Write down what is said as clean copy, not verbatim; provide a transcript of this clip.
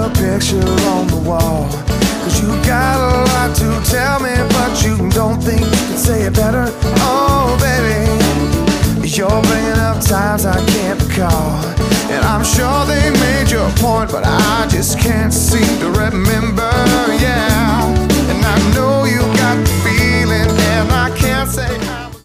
a picture on the wall. Cause you got a lot to tell me, but you don't think you can say it better. Oh baby, you're bringing up times I can't recall, and I'm sure they made your point, but I just can't